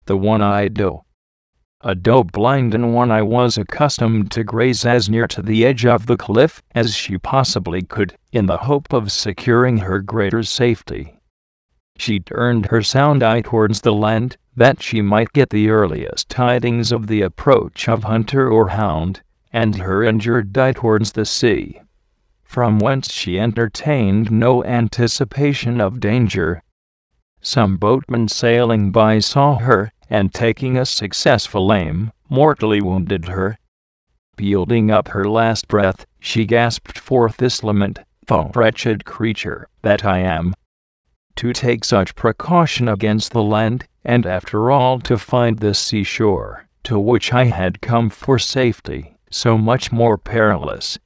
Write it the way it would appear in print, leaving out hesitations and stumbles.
the one-eyed doe. A doe blind and one eye was accustomed to graze as near to the edge of the cliff as she possibly could, in the hope of securing her greater safety. She turned her sound eye towards the land, that she might get the earliest tidings of the approach of hunter or hound, and her injured eye towards the sea, from whence she entertained no anticipation of danger. Some boatmen sailing by saw her, and taking a successful aim, mortally wounded her. Yielding up her last breath, she gasped forth this lament, "Oh, wretched creature that I am! To take such precaution against the land, and after all to find the seashore, to which I had come for safety, so much more perilous,